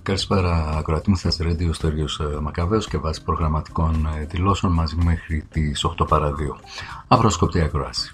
Καλησπέρα, ακροατή μου, Θες Radio στο Ήριος Μακαβαίος και βάσει προγραμματικών δηλώσεων μαζί μέχρι τις 8 παρά 2. Αυροσκοπτή ακροάση.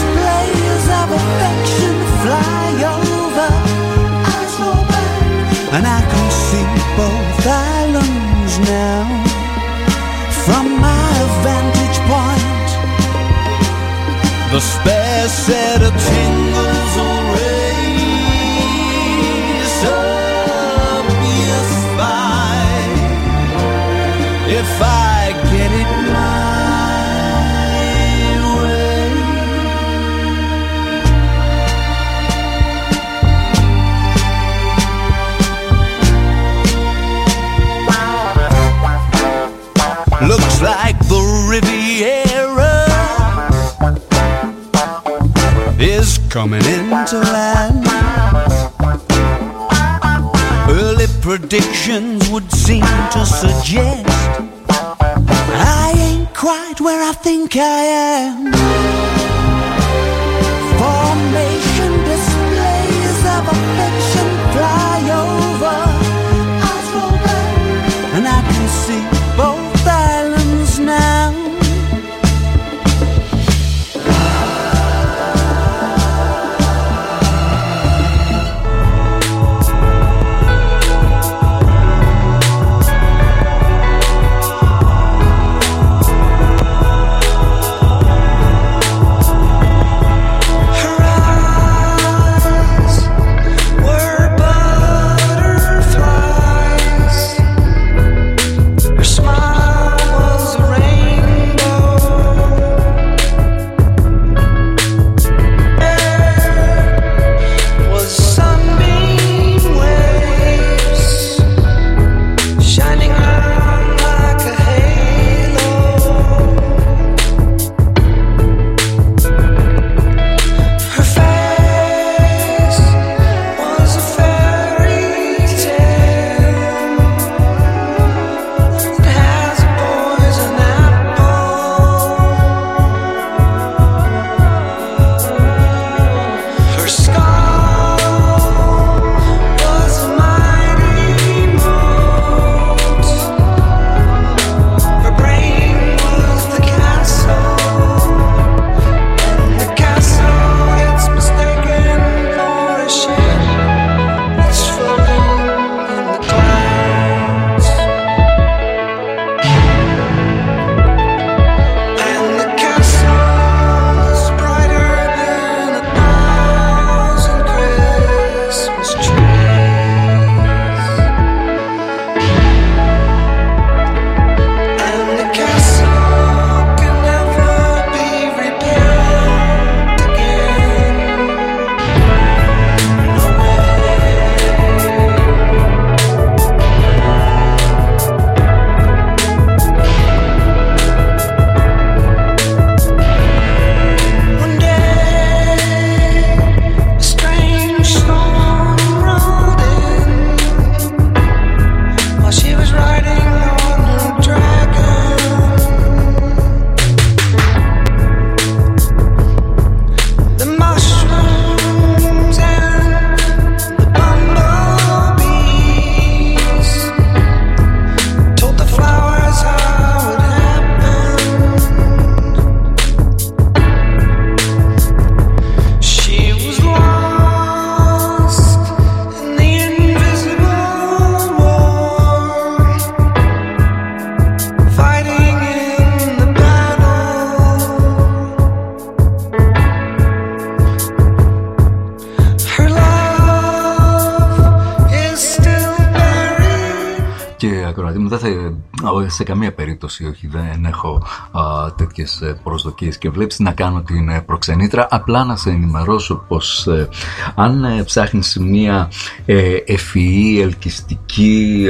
Displays of affection fly over. I slow back and I can see both islands now from my vantage point. The spare set of tingles will raise up your spine if I get it my way. Looks like the Riviera is coming into land. Early predictions would seem to suggest I ain't quite where I think I am. Formation displays of affection fly over eyes roll back, and I can see both islands now. Σε καμία περίπτωση όχι, δεν έχω τέτοιες προσδοκίες και βλέπεις να κάνω την προξενήτρα. Απλά να σε ενημερώσω πως αν ψάχνεις μια ευφυή, ελκυστική,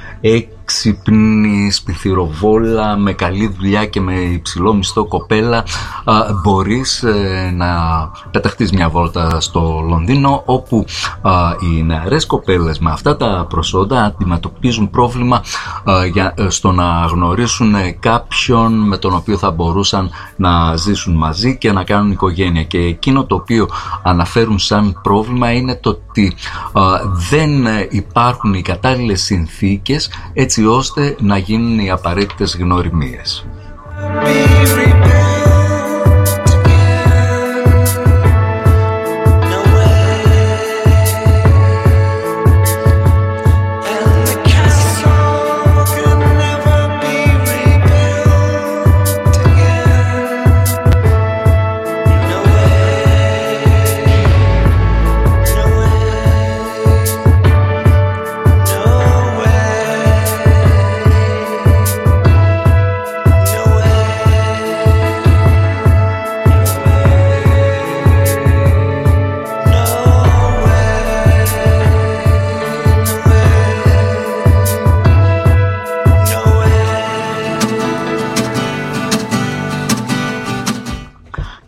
έξυπνη, σπιθυροβόλα, με καλή δουλειά και με υψηλό μισθό κοπέλα, μπορείς να πεταχτείς μια βόλτα στο Λονδίνο, όπου οι νεαρές κοπέλες με αυτά τα προσόντα αντιμετωπίζουν πρόβλημα στο να γνωρίσουν κάποιον με τον οποίο θα μπορούσαν να ζήσουν μαζί και να κάνουν οικογένεια. Και εκείνο το οποίο αναφέρουν σαν πρόβλημα είναι το ότι δεν υπάρχουν οι κατάλληλες συνθήκες έτσι ώστε να γίνουν οι απαραίτητες γνωριμίες.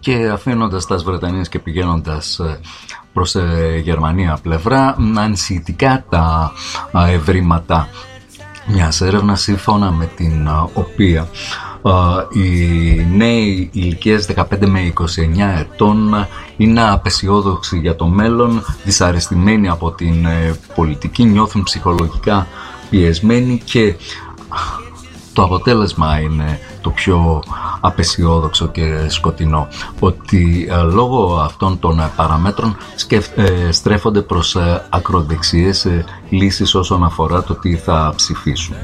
και αφήνοντας τα Βρετανίες και πηγαίνοντας προς Γερμανία πλευρά, ανησυχητικά τα ευρήματα μιας έρευνας σύμφωνα με την οποία οι νέοι ηλικίες 15 με 29 ετών είναι απεσιόδοξοι για το μέλλον, δυσαρεστημένοι από την πολιτική, νιώθουν ψυχολογικά πιεσμένοι και το αποτέλεσμα είναι το πιο απεσιόδοξο και σκοτεινό, ότι λόγω αυτών των παραμέτρων στρέφονται προς ακροδεξιές λύσεις όσον αφορά το τι θα ψηφίσουν.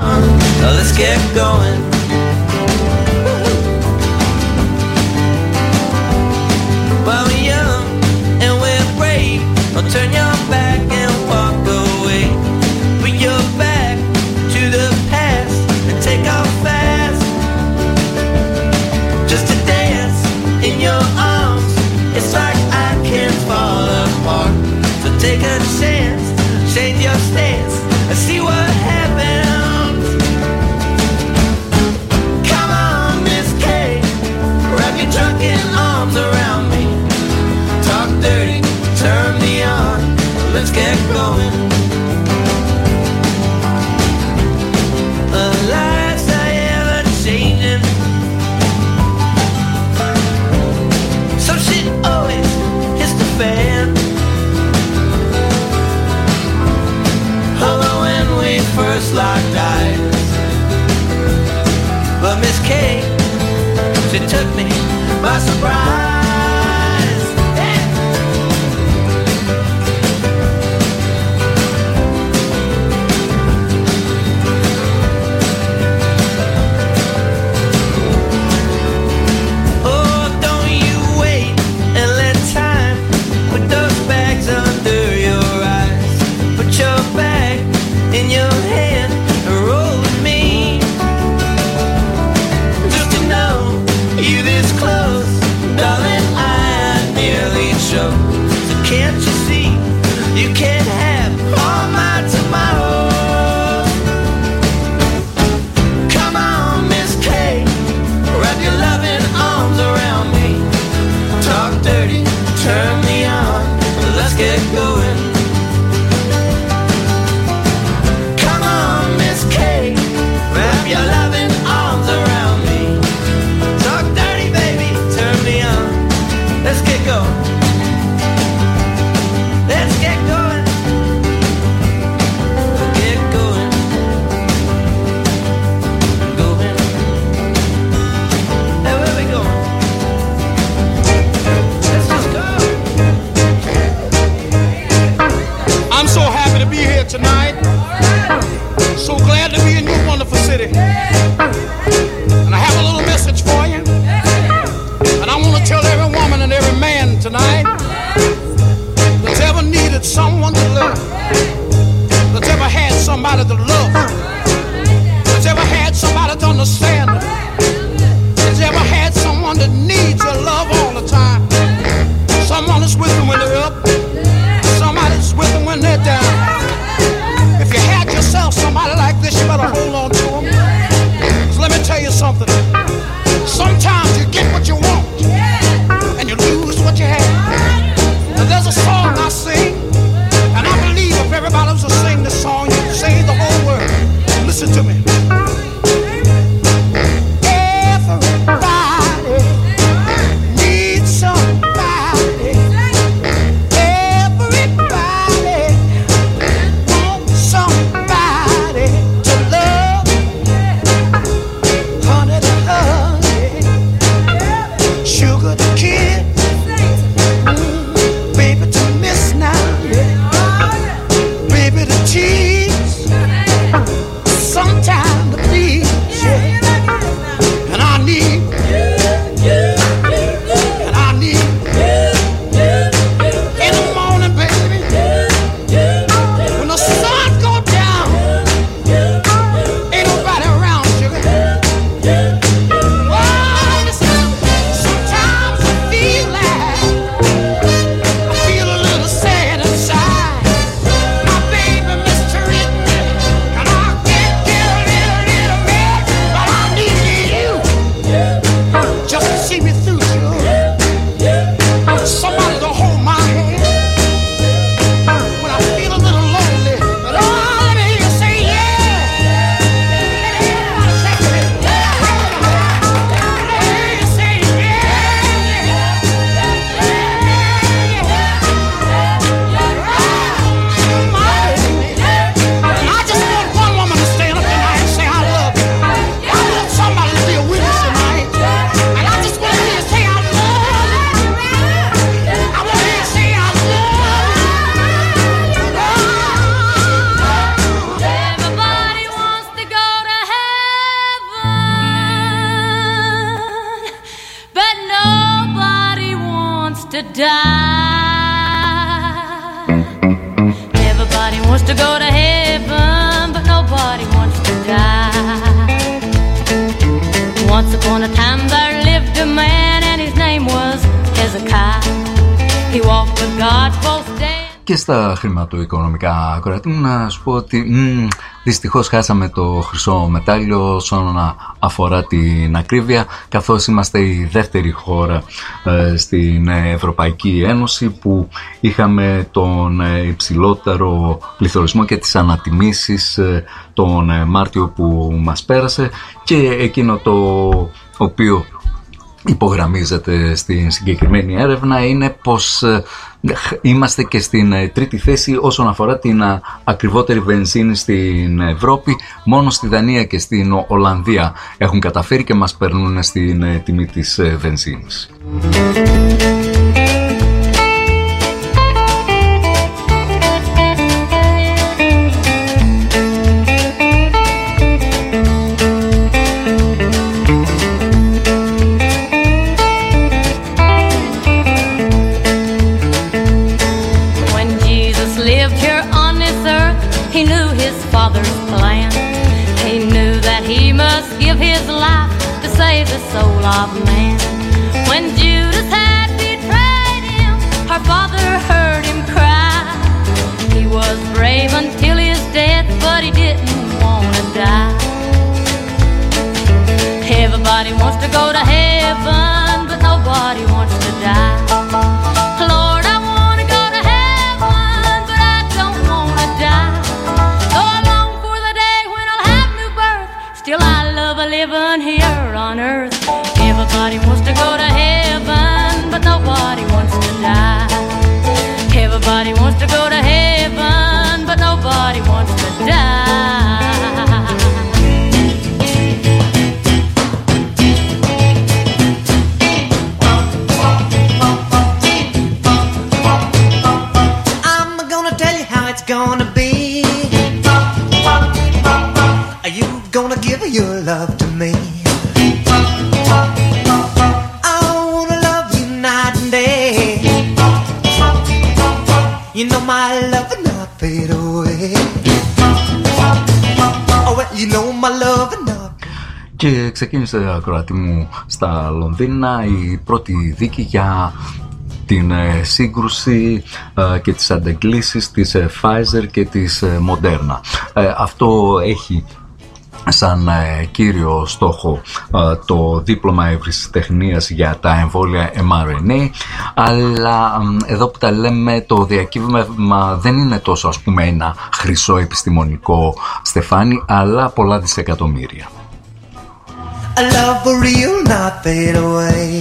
Take a chance, change your stance, and see what happens. Come on, Miss K, wrap your drunken arms around me. Talk dirty, turn me on, let's get going. The lives are ever changing, so shit always hits the fan. First locked eyes, but Miss K, she took me by surprise. Hey. Oh, don't you wait and let time put those bags under your eyes. Put your bag in your hand and roll with me. Just to know you this close, darling, I nearly choke. So can't you see, you can't have all my tomorrows. Come on, Miss K, wrap your loving arms around me. Talk dirty, turn me on, let's get going. Your loving arms around me. Talk dirty, baby, turn me on. Let's get going. Let's get going. Get going. Going. Hey, where we going? Let's just go. I'm so happy to be here tonight. So glad to be in your wonderful city. And I have a little message for you. And I want to tell every woman and every man tonight that's ever needed someone to love, that's ever had somebody to love, that's ever had somebody to understand, that's ever had someone that needs your love all the time. Someone that's with them when they're up, somebody that's with them when they're down. If you had yourself somebody like this, you better hold on to them. 'Cause let me tell you something. Sometimes you get what you want, and you lose what you have. Now there's a song I sing, and I believe if everybody was to sing this song, you'd save the whole world. Listen to me. heaven, but nobody wants to die. Once upon a time there lived a man and his name was Hezekiah. He walked with God both day. Και στα χρηματοοικονομικά, κορατή μου, να σου πω ότι δυστυχώς χάσαμε το χρυσό μετάλλιο όσον αφορά την ακρίβεια, καθώς είμαστε η δεύτερη χώρα στην Ευρωπαϊκή Ένωση που είχαμε τον υψηλότερο πληθωρισμό και τις ανατιμήσεις τον Μάρτιο που μας πέρασε, και εκείνο το οποίο υπογραμμίζεται στην συγκεκριμένη έρευνα είναι πως είμαστε και στην τρίτη θέση όσον αφορά την ακριβότερη βενζίνη στην Ευρώπη. Μόνο στη Δανία και στην Ολλανδία έχουν καταφέρει και μας περνούν στην τιμή της βενζίνης. Soul of man. When Judas had betrayed him, her father heard him cry. He was brave until his death, but he didn't want to die. Everybody wants to go to heaven, but nobody wants to die. Lord, I want to go to heaven, but I don't want to die. Though I long for the day when I'll have new birth, still I love a living here on earth. Everybody wants to go to heaven, but nobody wants to die. Everybody wants to go to heaven, but nobody wants to die. I'm gonna tell you how it's gonna be. Are you gonna give your love to me? You know my love will not fade away. Oh, well, you know my love will not. Και ξεκίνησε, ακροατή μου, στα Λονδίνα η πρώτη δίκη για την σύγκρουση και τις αντεγκλήσεις της Pfizer και της Moderna. Αυτό έχει σαν κύριο στόχο το δίπλωμα ευρεσιτεχνίας για τα εμβόλια mRNA, αλλά εδώ που τα λέμε το διακύβευμα δεν είναι τόσο, ας πούμε, ένα χρυσό επιστημονικό στεφάνι, αλλά πολλά δισεκατομμύρια. A love for real, not fade away.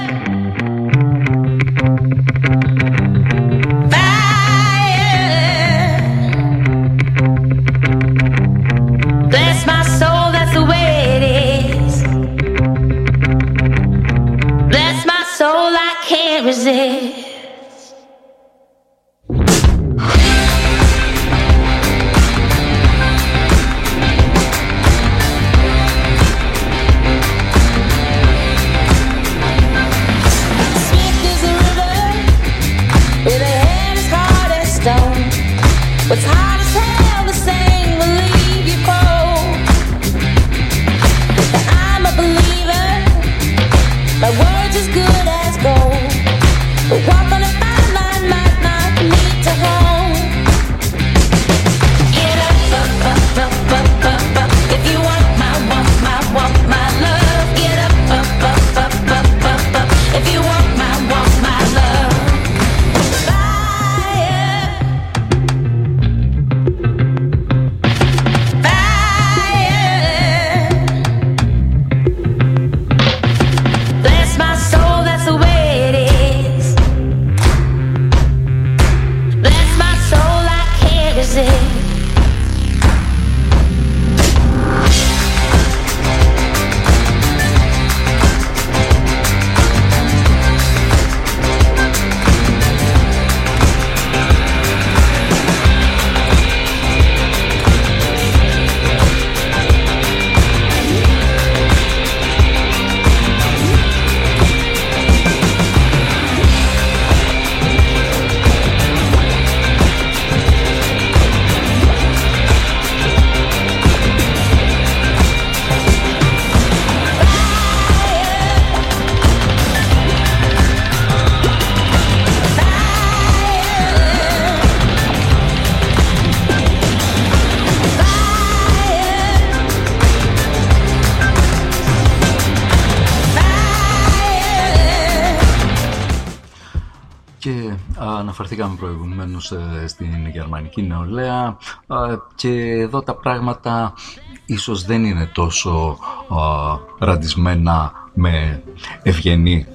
Fire. Αναφερθήκαμε προηγουμένως στην γερμανική νεολαία και εδώ τα πράγματα ίσως δεν είναι τόσο ραντισμένα με ευγενή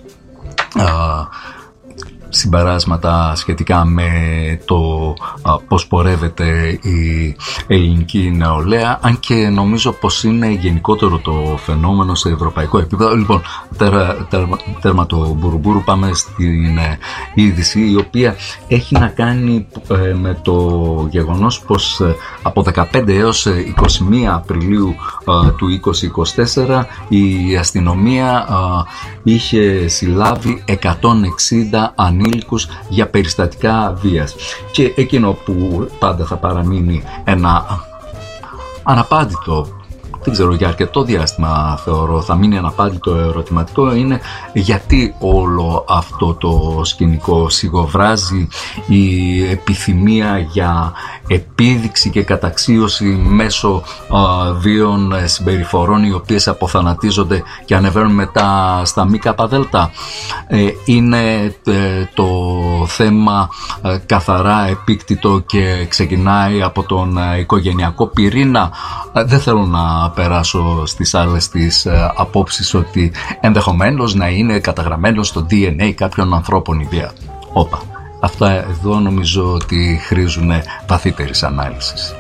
συμπεράσματα σχετικά με το πώς πορεύεται η ελληνική νεολαία, αν και νομίζω πως είναι γενικότερο το φαινόμενο σε ευρωπαϊκό επίπεδο. Λοιπόν, τέρμα το μπουρουμπουρου, πάμε στην είδηση, η οποία έχει να κάνει με το γεγονός πως από 15 έως 21 Απριλίου του 2024 η αστυνομία είχε συλλάβει 160 ανήλικους για περιστατικά βίας. Και εκείνο που πάντα θα παραμείνει ένα αναπάντητο, δεν ξέρω, για αρκετό διάστημα θεωρώ θα μείνει αναπάντητο ερωτηματικό, είναι γιατί όλο αυτό το σκηνικό σιγοβράζει η επιθυμία για επίδειξη και καταξίωση μέσω βίων συμπεριφορών οι οποίες αποθανατίζονται και ανεβαίνουν μετά στα ΜΚΔ. Είναι το θέμα καθαρά επίκτητο και ξεκινάει από τον οικογενειακό πυρήνα. Δεν θέλω να περάσω στις άλλες τις απόψεις ότι ενδεχομένως να είναι καταγραμμένο στο DNA κάποιων ανθρώπων η βία. Όπα. Αυτά εδώ νομίζω ότι χρήζουν βαθύτερης ανάλυσης.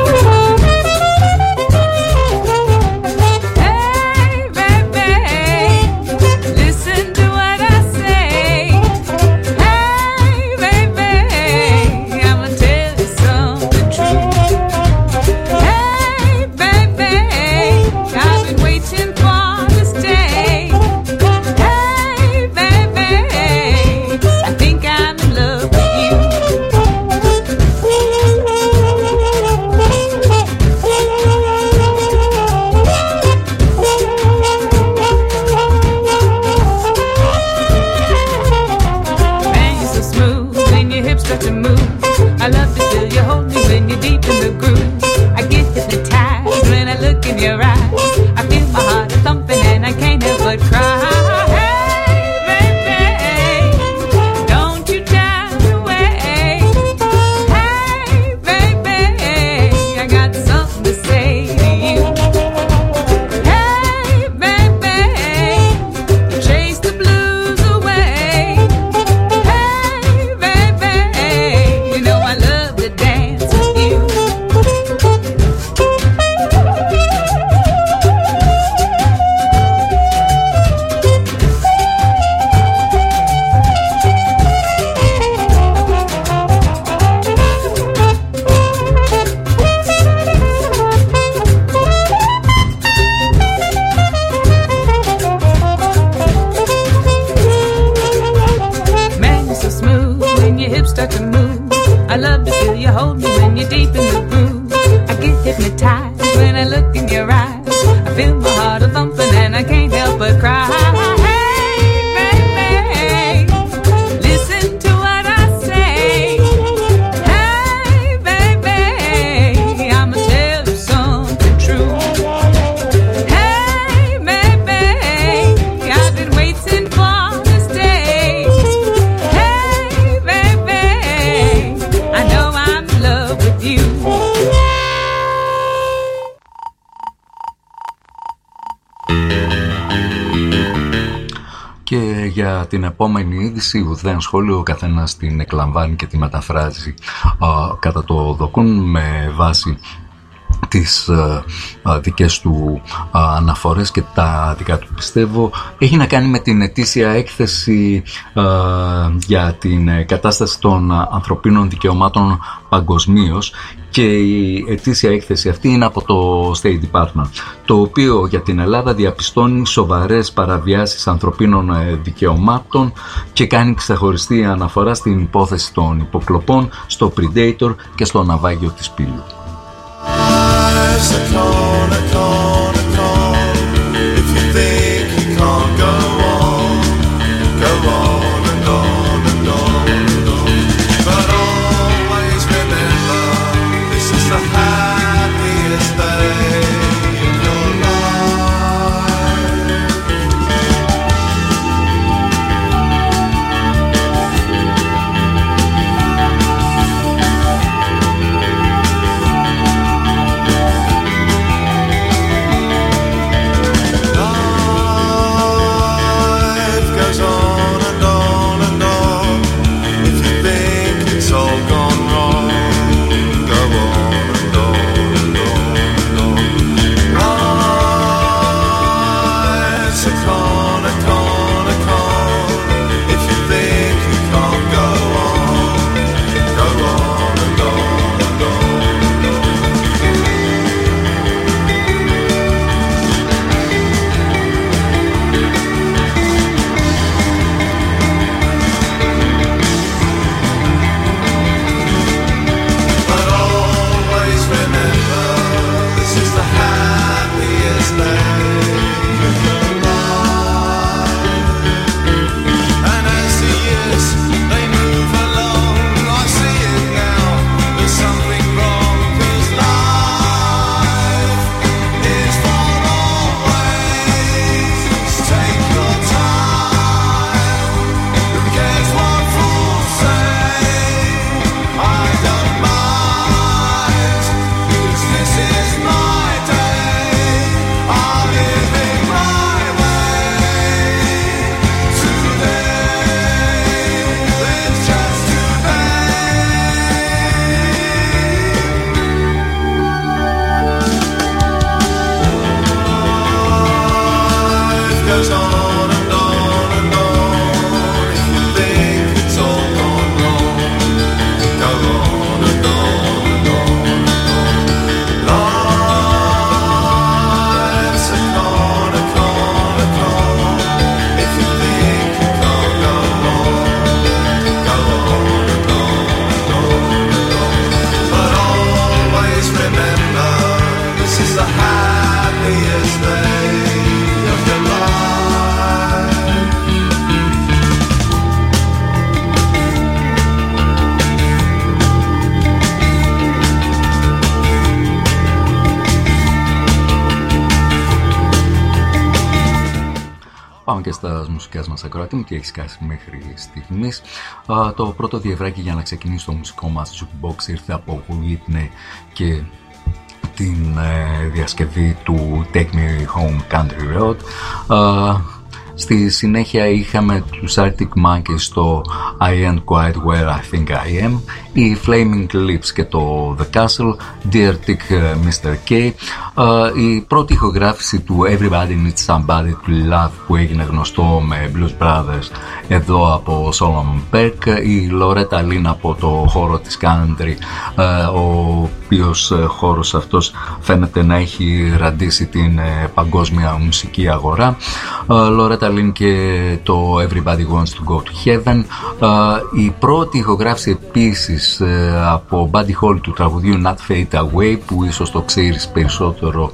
Την επόμενη είδηση ουδέν σχόλιο, ο καθένας την εκλαμβάνει και τη μεταφράζει κατά το δοκούν με βάση τις δικές του αναφορές και τα δικά του. Πιστεύω έχει να κάνει με την ετήσια έκθεση για την κατάσταση των ανθρωπίνων δικαιωμάτων παγκοσμίως, και η ετήσια έκθεση αυτή είναι από το State Department, το οποίο για την Ελλάδα διαπιστώνει σοβαρές παραβιάσεις ανθρωπίνων δικαιωμάτων και κάνει ξεχωριστή αναφορά στην υπόθεση των υποκλοπών, στο Predator και στο ναυάγιο της Πύλου. Πάμε και στα μουσικές μας, ακροατή μου, τι έχει σκάσει μέχρι στιγμής. Το πρώτο διευράκι για να ξεκινήσει το μουσικό μας jukebox ήρθε από Whitney και την διασκευή του Take Me Home Country Road. Στη συνέχεια είχαμε τους Arctic Monkeys στο I Ain't Quite Where I Think I Am, οι Flaming Lips και το The Castle, Dear Dick Mr. K, η πρώτη ηχογράφηση του Everybody Needs Somebody to Love που έγινε γνωστό με Blues Brothers εδώ από Solomon Burke, η Loretta Lynn από το χώρο της country, ο οποίος χώρος αυτός φαίνεται να έχει ραντίσει την παγκόσμια μουσική αγορά, Loretta Lynn και το Everybody Wants to Go to Heaven. Η πρώτη ηχογράφηση επίσης από Buddy Holly του τραγουδιού Not Fade Away, που ίσως το ξέρεις περισσότερο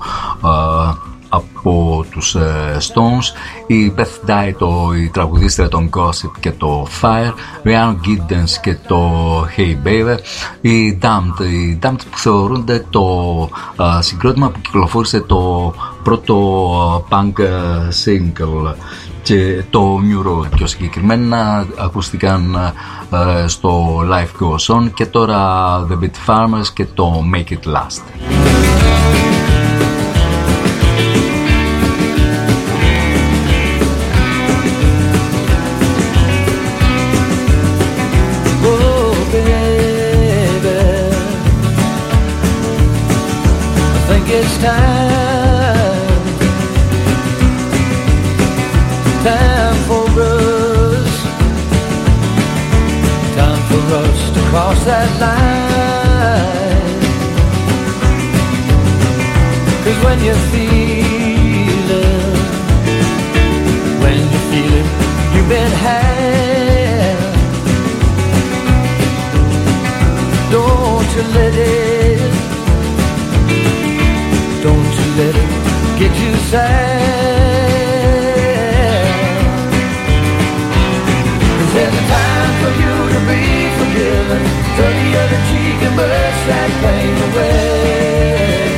από τους Stones, η Beth Dye, η τραγουδίστρια των Gossip και το Fire, Rhiannon Giddens και το Hey Baby, οι Damned που θεωρούνται το συγκρότημα που κυκλοφόρησε το πρώτο punk single και το New Road πιο συγκεκριμένα, ακούστηκαν στο Life Goes On, και τώρα The Beat Farmers και το Make It Last. It's time for us, time for us to cross that line. 'Cause when you feel it, you've been had. Don't you let it, don't you let it get you sad. 'Cause there's a time for you to be forgiven. Turn the other cheek and brush that pain away.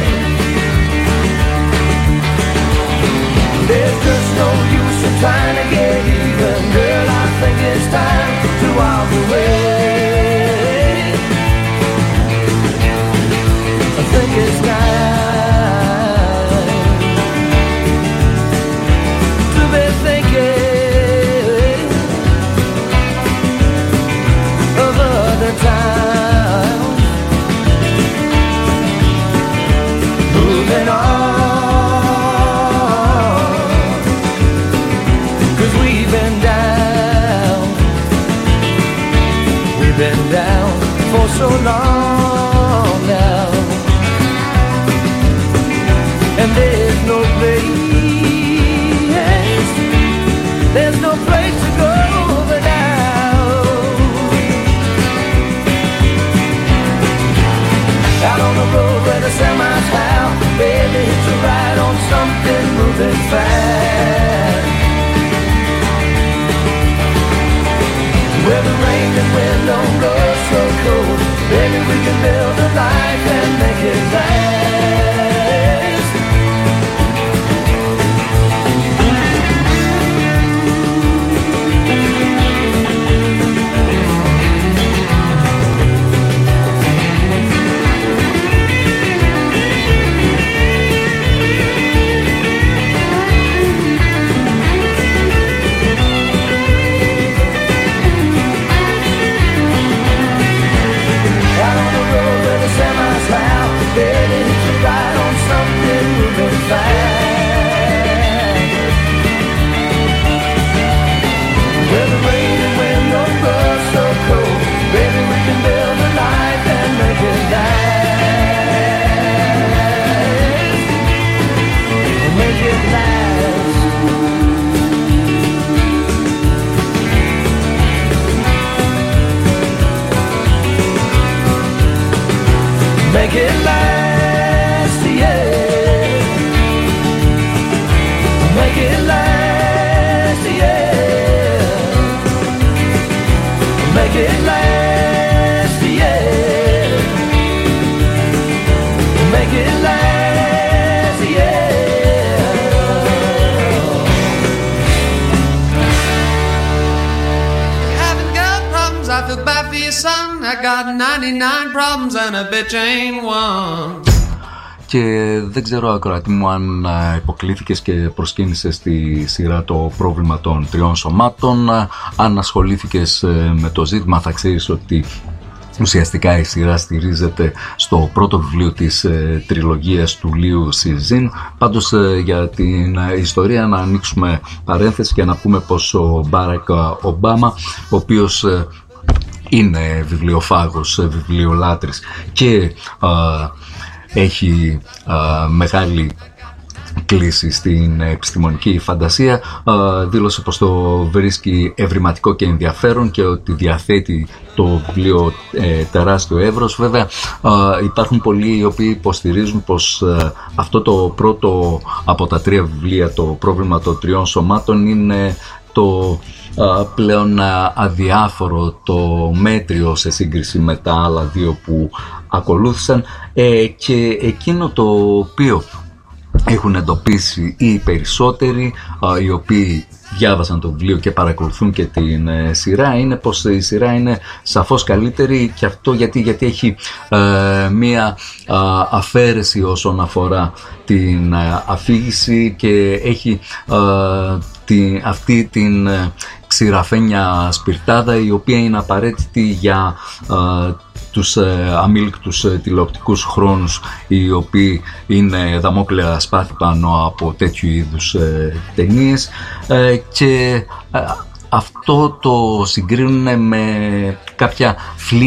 There's just no use in trying to get even. Girl, I think it's time to walk away. I think it's time so long now, and there's no place to go but now. Out on the road where the semis howl, baby, hitch a ride on something moving fast. Where the rain and wind don't blow so cold, baby, we can build a life and make it last. Make it last, yeah. Make it last, yeah. Make it last, yeah. Make it last, yeah. I got 99 problems and a bitch ain't one. Και δεν ξέρω, ακροατή μου, αν υποκλήθηκες και προσκύνησες στη σειρά το πρόβλημα των τριών σωμάτων. Αν ασχολήθηκες με το ζήτημα, θα ξέρεις ότι ουσιαστικά η σειρά στηρίζεται στο πρώτο βιβλίο της τριλογίας του Λίου Σιζίν. Πάντως για την ιστορία να ανοίξουμε παρένθεση και να πούμε πως ο Μπάρακ Ομπάμα, ο οποίος είναι βιβλιοφάγος, βιβλιολάτρης και έχει μεγάλη κλίση στην επιστημονική φαντασία, δήλωσε πως το βρίσκει ευρηματικό και ενδιαφέρον και ότι διαθέτει το βιβλίο τεράστιο εύρος. Βέβαια υπάρχουν πολλοί οι οποίοι υποστηρίζουν πως αυτό το πρώτο από τα τρία βιβλία, το πρόβλημα των τριών σωμάτων, είναι το πλέον αδιάφορο, το μέτριο σε σύγκριση με τα άλλα δύο που ακολούθησαν, και εκείνο το οποίο έχουν εντοπίσει οι περισσότεροι οι οποίοι διάβασαν το βιβλίο και παρακολουθούν και την σειρά, είναι πως η σειρά είναι σαφώς καλύτερη, και αυτό γιατί έχει μία αφαίρεση όσον αφορά την αφήγηση και έχει αυτή την ξηραφένια σπιρτάδα, η οποία είναι απαραίτητη για τους αμήλικτους τηλεοπτικούς χρόνους, οι οποίοι είναι δαμόκλαια σπάθη πάνω από τέτοιου είδους ταινίες, και αυτό το συγκρίνουν με κάποια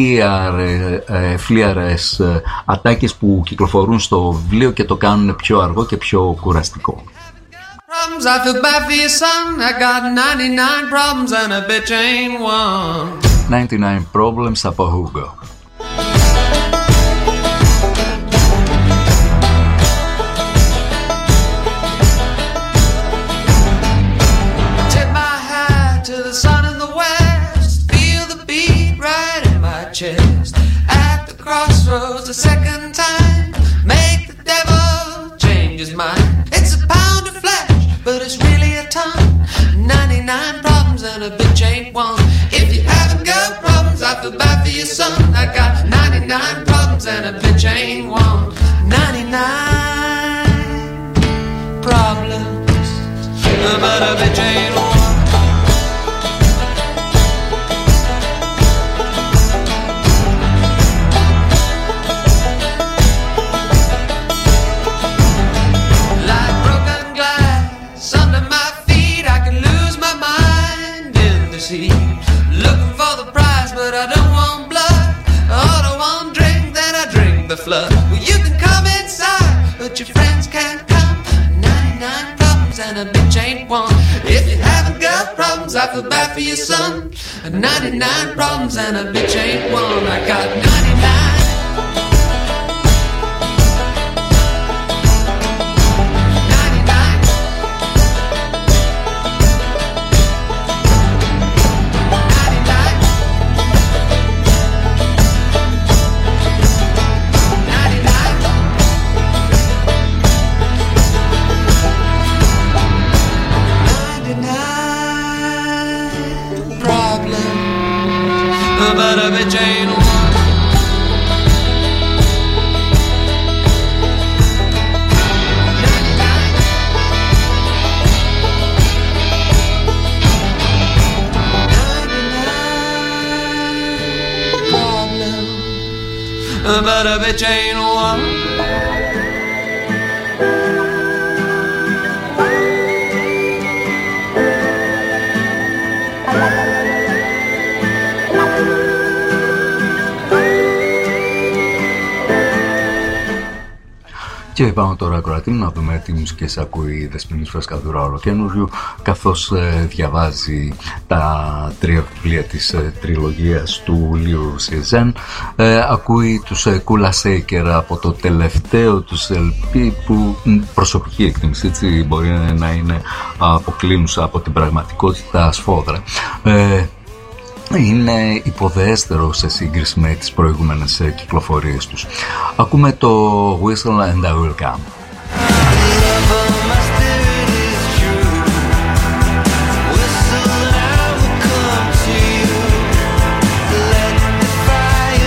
φλίαρες ατάκες που κυκλοφορούν στο βιβλίο και το κάνουν πιο αργό και πιο κουραστικό. Problems, I feel bad for your son. I got 99 problems and a bitch ain't one. 99 Problems από Hugo. Tip my hat to the sun in the west. Feel the beat right in my chest. At the crossroads the second time. Make the devil change his mind. It's a pound of flesh, but it's really a ton. 99 problems and a bitch ain't one. If you haven't got problems, I feel bad for your son. I got 99 problems and a bitch ain't one. 99 problems, but a bitch ain't one. Looking for the prize, but I don't want blood. I don't want drink, then I drink the flood. Well, you can come inside, but your friends can't come. 99 problems and a bitch ain't one. If you haven't got problems, I feel bad for your son. 99 problems and a bitch ain't one. I got 99. But a bitch ain't one. But a bitch ain't one. Και πάμε τώρα, ακροατή, να δούμε τι μουσικές ακούει η Δεσποινής Φρασκαδούρα Ολοκένουργιου, καθώς διαβάζει τα τρία βιβλία της τριλογίας του Λίου Σιζέν. Ακούει τους Κούλα Σέικερ από το τελευταίο τους LP, που προσωπική εκτίμηση, έτσι, μπορεί να είναι αποκλίνουσα από την πραγματικότητα σφόδρα. Είναι υποδέστερο σε σύγκριση με τις προηγούμενες κυκλοφορίες τους. Ακούμε το Whistle and I Will Come. Fire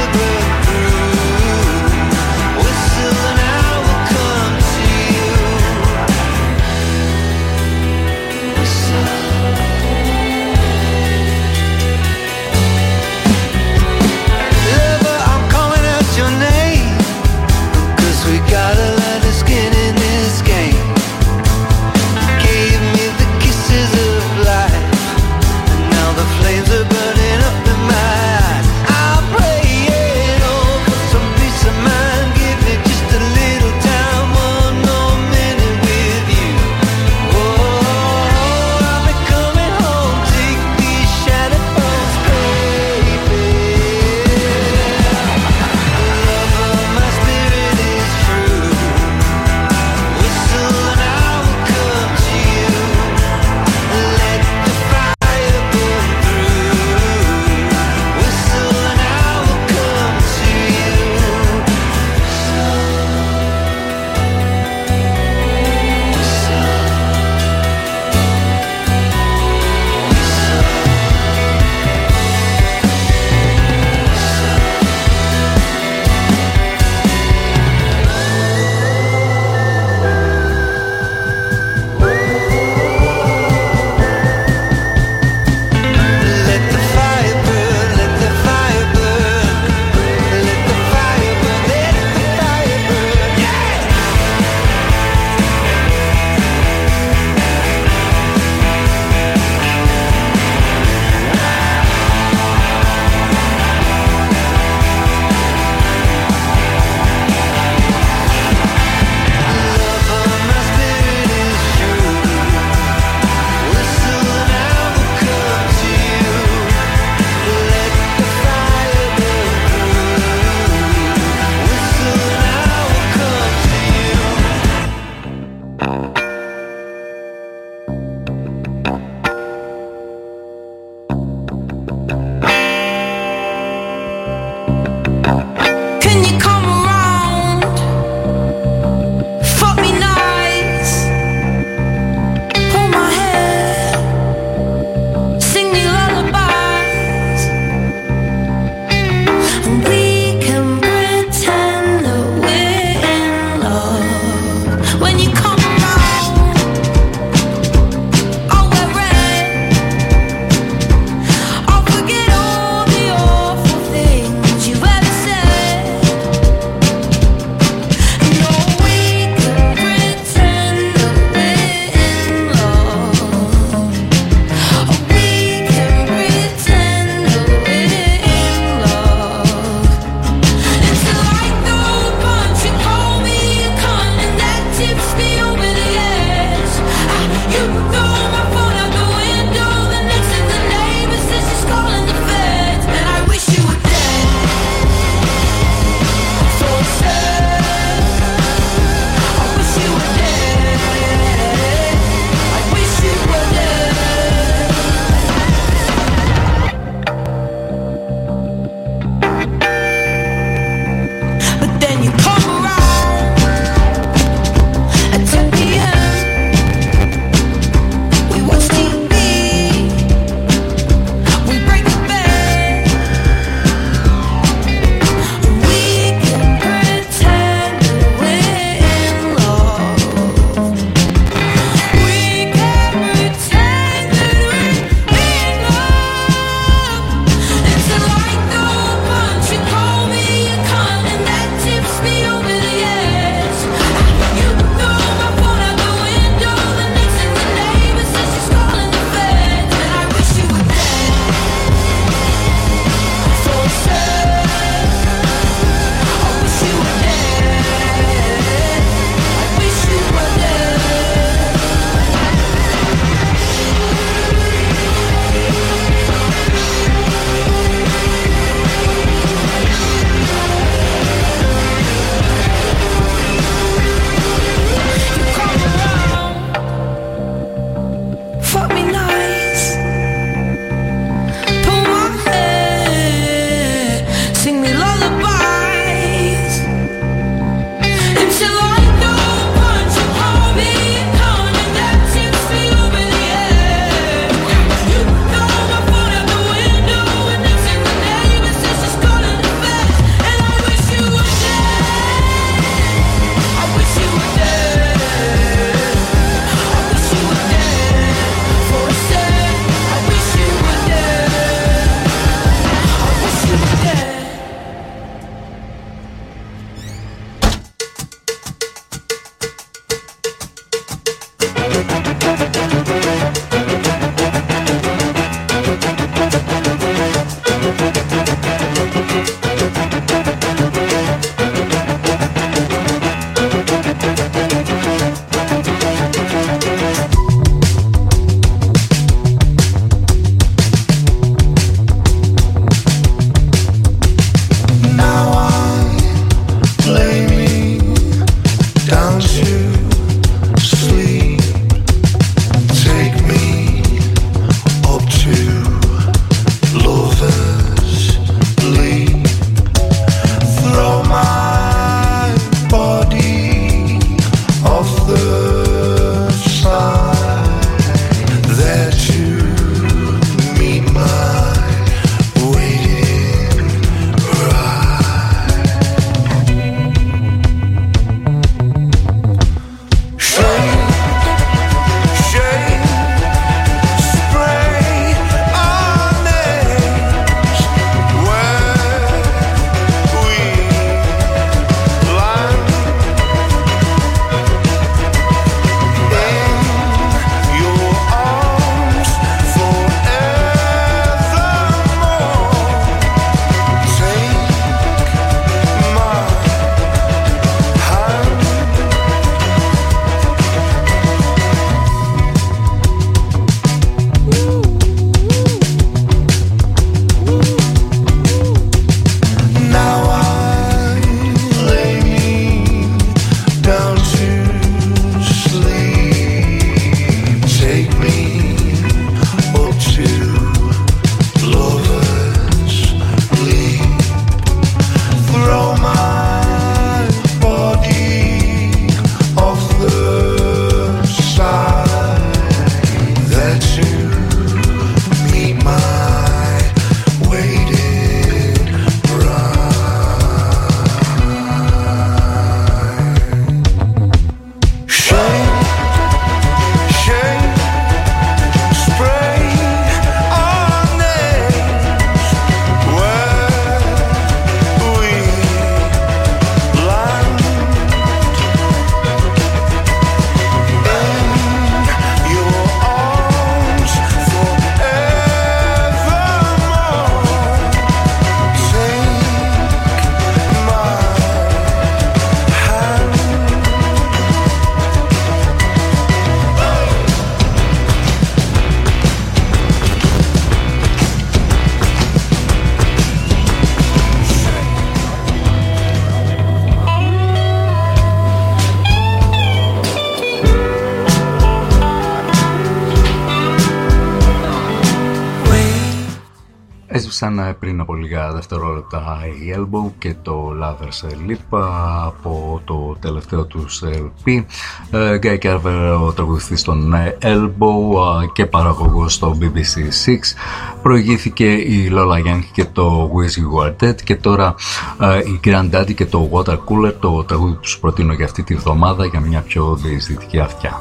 πέρασαν πριν από λίγα δευτερόλεπτα η Elbow και το Lover's Leap από το τελευταίο τους LP. Guy Carver, ο τραγουδιστής των Elbow και παραγωγός στο BBC 6. Προηγήθηκε η Lola Young και το Wish You Were Dead, και τώρα η Granddaddy και το Water Cooler, το τραγούδι που σου προτείνω για αυτή τη βδομάδα για μια πιο διαισθητική αυτιά.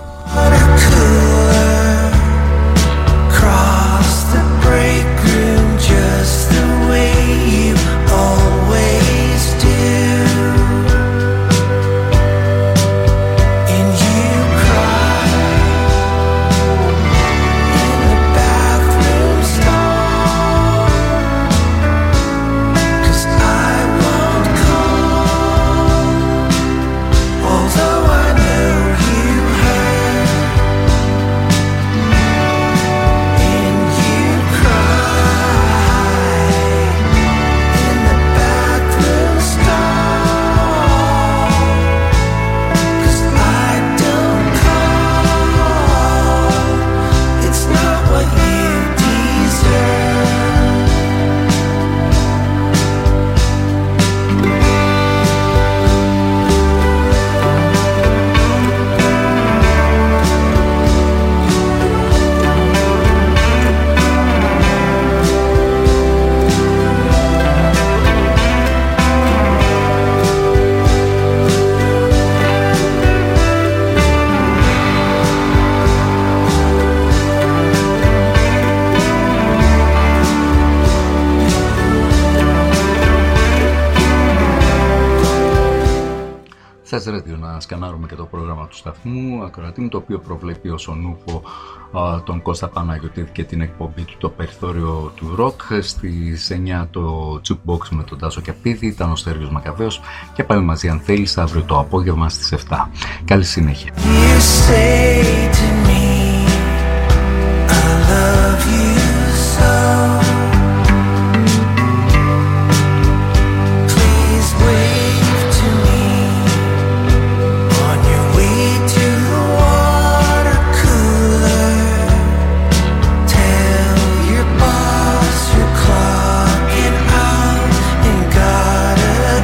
Just the way you always do, and you cry in the bathroom stall, 'cause I won't call, although I know you hurt, and you cry Σας Radio να σκανάρουμε και το πρόγραμμα του σταθμού, ακροατή μου, το οποίο προβλέπει ως ο Νούπο τον Κώστα Παναγιωτήδη και την εκπομπή του, το περιθώριο του ροκ. Στις 9 το Jukebox με τον Τάσο Κιαπίδη, ήταν ο Στέργιος Μακαβαίος, και πάλι μαζί αν θέλεις αύριο το απόγευμα στις 7. Καλή συνέχεια.